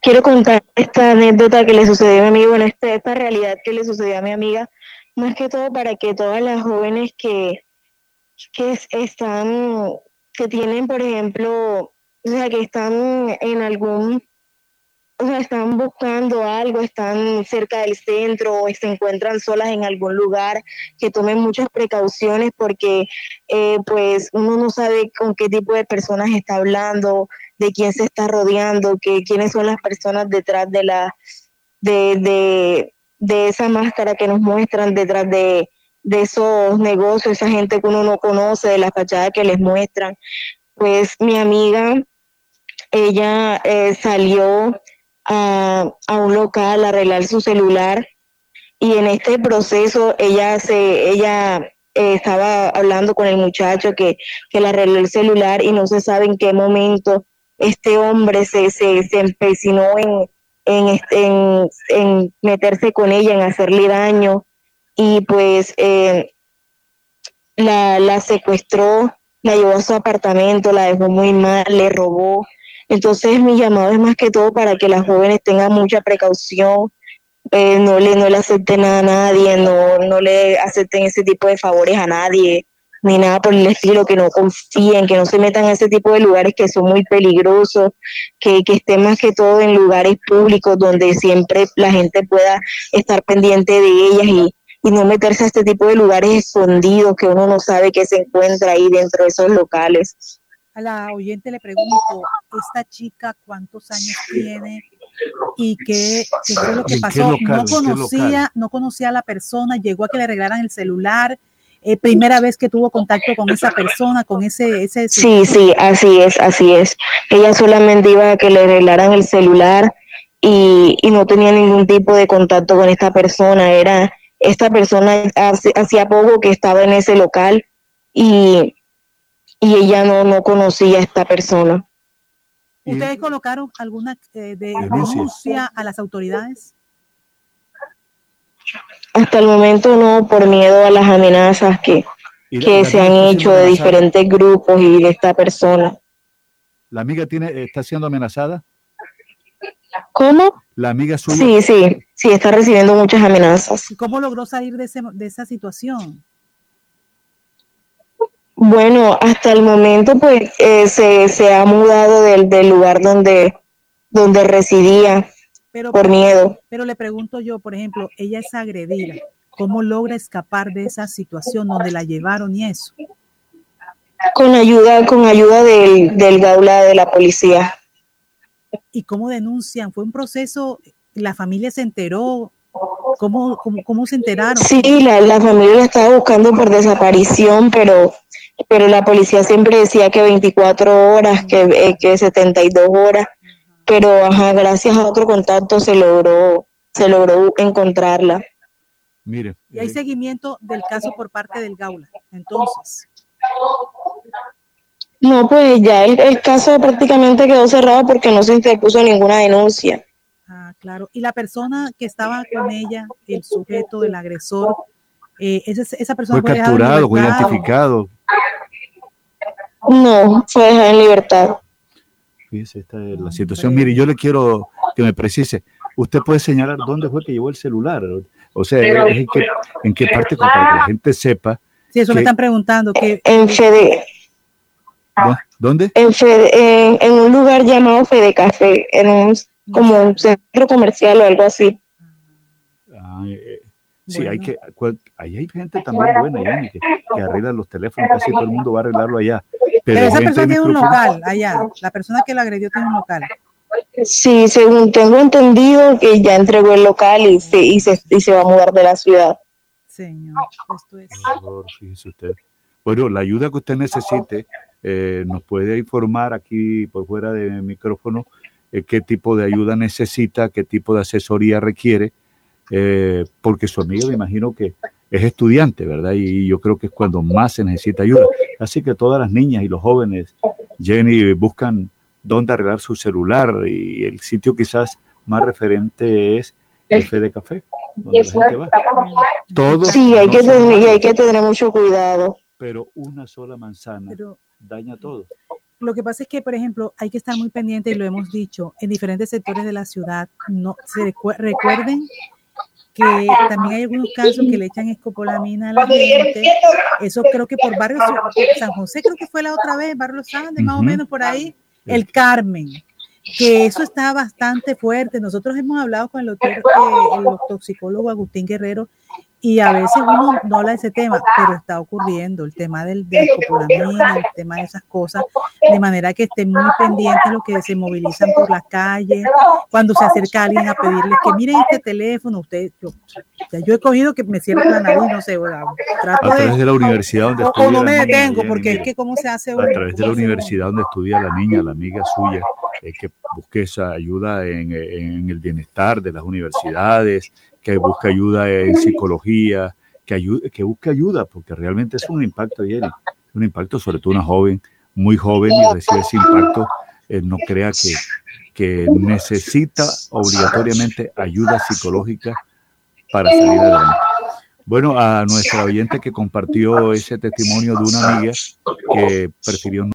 quiero contar esta anécdota que le sucedió a mi amiga, bueno, esta realidad que le sucedió a mi amiga, más que todo para que todas las jóvenes están, que tienen, por ejemplo, o sea, que están en algún, o sea, están buscando algo, están cerca del centro o se encuentran solas en algún lugar, que tomen muchas precauciones porque pues uno no sabe con qué tipo de personas está hablando, de quién se está rodeando, quiénes son las personas detrás de esa máscara que nos muestran, detrás de esos negocios, esa gente que uno no conoce, de la fachada que les muestran. Pues mi ella salió a un local a arreglar su celular y en este proceso ella estaba hablando con el muchacho que le arregló el celular y no se sabe en qué momento este hombre se empecinó en meterse con ella, en hacerle daño y pues la secuestró, la llevó a su apartamento, la dejó muy mal, le robó. Entonces mi llamado es más que todo para que las jóvenes tengan mucha precaución, no le acepten nada a nadie, no le acepten ese tipo de favores a nadie, ni nada por el estilo, que no confíen, que no se metan a ese tipo de lugares que son muy peligrosos, que estén más que todo en lugares públicos donde siempre la gente pueda estar pendiente de ellas y no meterse a este tipo de lugares escondidos que uno no sabe qué se encuentra ahí dentro de esos locales. A la oyente le pregunto, ¿esta chica cuántos años tiene y qué fue lo que pasó? No conocía a la persona, llegó a que le arreglaran el celular, primera vez que tuvo contacto con esa persona, con ese Sí, así es. Ella solamente iba a que le arreglaran el celular y no tenía ningún tipo de contacto con esta persona. Esta persona hacía poco que estaba en ese local y ella no conocía a esta persona. ¿Ustedes colocaron alguna denuncia a las autoridades? Hasta el momento no, por miedo a las amenazas que se han hecho de diferentes grupos y de esta persona. ¿La amiga está siendo amenazada? ¿Cómo? ¿La amiga suya? Sí, está recibiendo muchas amenazas. ¿Cómo logró salir de esa situación? Bueno, hasta el momento pues se ha mudado del lugar donde residía por miedo. Pero le pregunto yo, por ejemplo, ella es agredida. ¿Cómo logra escapar de esa situación donde la llevaron y eso? Con ayuda del Gaula de la policía. ¿Y cómo denuncian? ¿Fue un proceso? ¿La familia se enteró? ¿Cómo se enteraron? Sí, la familia la estaba buscando por desaparición, pero la policía siempre decía que 24 horas, que 72 horas, pero gracias a otro contacto se logró encontrarla. Mire. Y hay seguimiento del caso por parte del Gaula, entonces. No, pues ya el caso prácticamente quedó cerrado porque no se interpuso ninguna denuncia. Ah, claro. ¿Y la persona que estaba con ella, el sujeto, el agresor, esa persona fue capturado, fue identificado? No, fue dejado en libertad. Fíjese, esta es la situación. Mire, yo le quiero que me precise. ¿Usted puede señalar dónde fue que llevó el celular? O sea, ¿en qué parte, para que la gente sepa? Sí, eso me están preguntando. En Fede. ¿Dónde? En un lugar llamado Fede Café, como un centro comercial o algo así. Sí, ahí hay gente también buena, que arregla los teléfonos, casi todo el mundo va a arreglarlo allá. Pero esa persona tiene un local allá, la persona que la agredió tiene un local. Sí, según tengo entendido que ya entregó el local y se va a mudar de la ciudad. Señor, esto es... Fíjese usted. Bueno, la ayuda que usted necesite, nos puede informar aquí por fuera del micrófono qué tipo de ayuda necesita, qué tipo de asesoría requiere, porque su amiga me imagino que es estudiante, ¿verdad? Y yo creo que es cuando más se necesita ayuda. Así que todas las niñas y los jóvenes, Jenny, buscan dónde arreglar su celular y el sitio quizás más referente es el Fede Café, donde la gente va. Todos sí, hay que tener mucho cuidado. Pero una sola manzana daña todo. Lo que pasa es que, por ejemplo, hay que estar muy pendiente, y lo hemos dicho, en diferentes sectores de la ciudad. No se recuerden que también hay algunos casos que le echan escopolamina a la gente. Eso creo que por barrio San José, creo que fue la otra vez, barrio Los Andes, más o menos por ahí, el Carmen, que eso está bastante fuerte. Nosotros hemos hablado con el toxicólogo Agustín Guerrero, y a veces uno no habla de ese tema, pero está ocurriendo el tema de la escopolamina, el tema de esas cosas, de manera que estén muy pendientes de lo que se movilizan por las calles, cuando se acerca alguien a pedirles que miren este teléfono. Yo he cogido que me cierre la nariz, no sé, trato a través de la universidad donde estudia, o no me detengo, porque es que cómo se hace. A través de la universidad donde estudia la niña, la amiga suya, que busque esa ayuda en el bienestar de las universidades, que busque ayuda en psicología, que busque ayuda, porque realmente es un impacto, Jenny, un impacto, sobre todo una joven, muy joven, y recibe ese impacto. No crea que necesita obligatoriamente ayuda psicológica para salir adelante. Bueno, a nuestra oyente que compartió ese testimonio de una amiga que prefirió